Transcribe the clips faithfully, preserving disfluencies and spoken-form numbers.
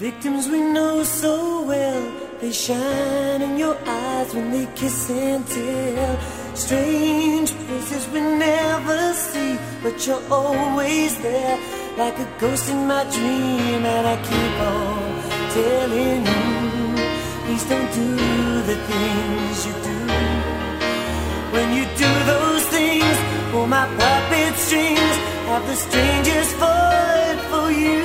Victims we know so well, they shine in your eyes when they kiss and tell. Strange faces we never see, but you're always there, like a ghost in my dream. And I keep on telling you, please don't do the things you do. When you do those things, pull my puppet strings, have the strangers fight for you.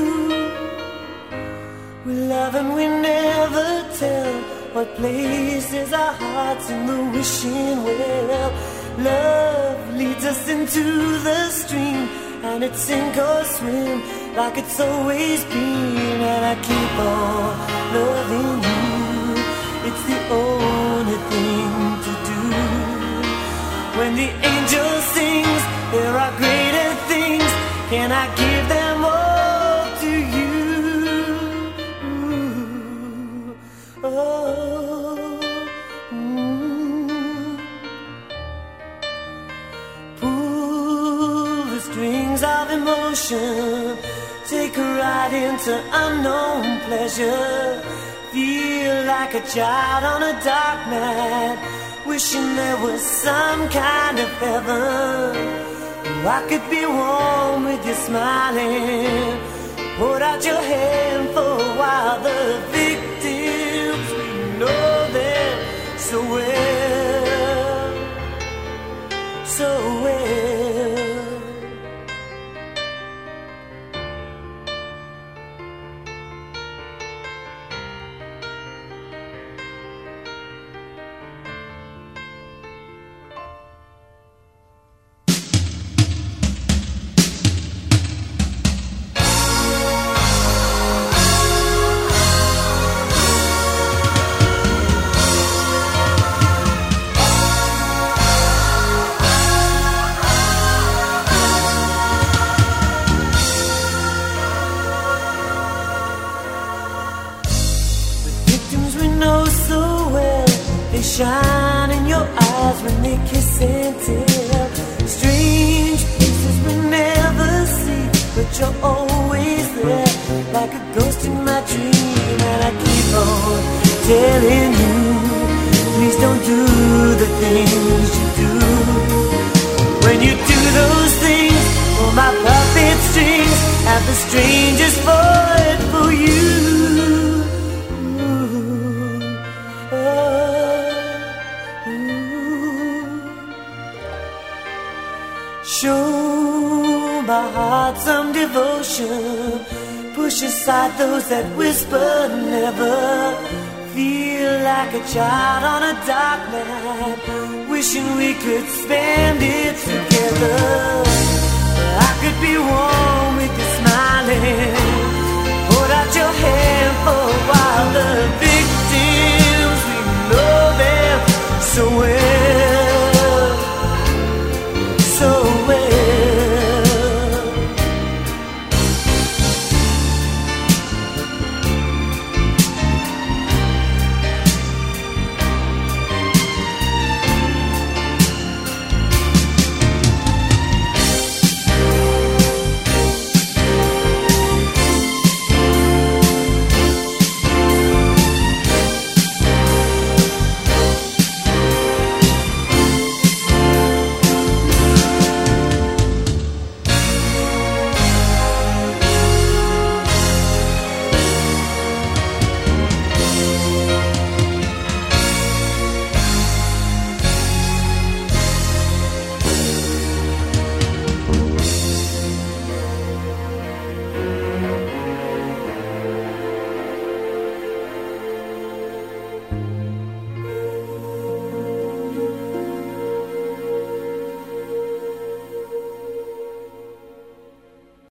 We love and we never tell what places our hearts in the wishing well. Love leads us into the stream, and it's sink or swim like it's always been. And I keep on loving you, it's the only thing to do. When the angel sings, there are greater things, can I give them all to you? Oh, mm. Pull the strings of emotion, take a ride into unknown pleasure. Feel like a child on a dark night, wishing there was some kind of heaven. I could be warm with you smiling. Put out your hand for a while. The victims, we know them so well, so well. Shine in your eyes when they kiss and tell. Strange faces we never see, but you're always there, like a ghost in my dream. And I keep on telling you, please don't do the things you do. When you do those things, pull my puppet strings, have the strangers fight for you. Show my heart some devotion, push aside those that whisper never. Feel like a child on a dark night, wishing we could spend it together. I could be warm with you smiling. Put out your hand for a while. The victims, we know them so well.